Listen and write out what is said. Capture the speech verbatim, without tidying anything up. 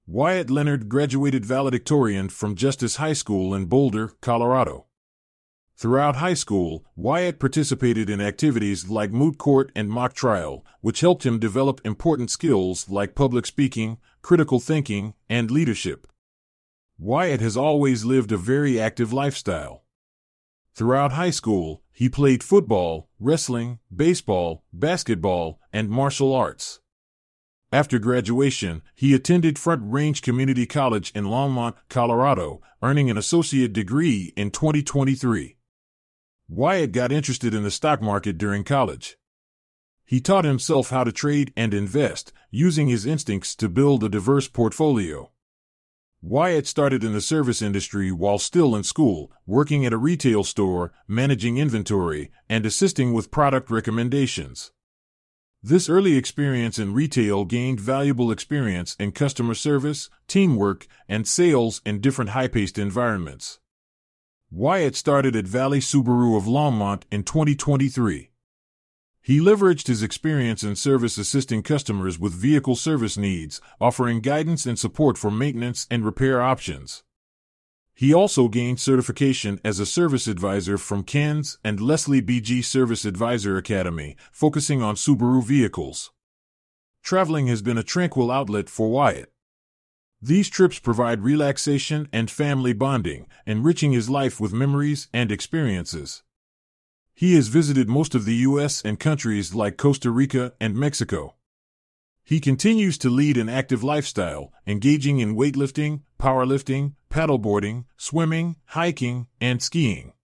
Wyatt Leonard graduated valedictorian from Justice High School in Boulder, Colorado. Throughout high school, Wyatt participated in activities like moot court and mock trial, which helped him develop important skills like public speaking, critical thinking, and leadership. Wyatt has always lived a very active lifestyle. Throughout high school, he played football, wrestling, baseball, basketball, and martial arts. After graduation, he attended Front Range Community College in Longmont, Colorado, earning an associate degree in twenty twenty-three. Wyatt got interested in the stock market during college. He taught himself how to trade and invest, using his instincts to build a diverse portfolio. Wyatt started in the service industry while still in school, working at a retail store, managing inventory, and assisting with product recommendations. This early experience in retail gained valuable experience in customer service, teamwork, and sales in different high-paced environments. Wyatt started at Valley Subaru of Longmont in twenty twenty-three. He leveraged his experience in service assisting customers with vehicle service needs, offering guidance and support for maintenance and repair options. He also gained certification as a service advisor from Ken's and Leslie B G Service Advisor Academy, focusing on Subaru vehicles. Traveling has been a tranquil outlet for Wyatt. These trips provide relaxation and family bonding, enriching his life with memories and experiences. He has visited most of the U S and countries like Costa Rica and Mexico. He continues to lead an active lifestyle, engaging in weightlifting, powerlifting, paddleboarding, swimming, hiking, and skiing.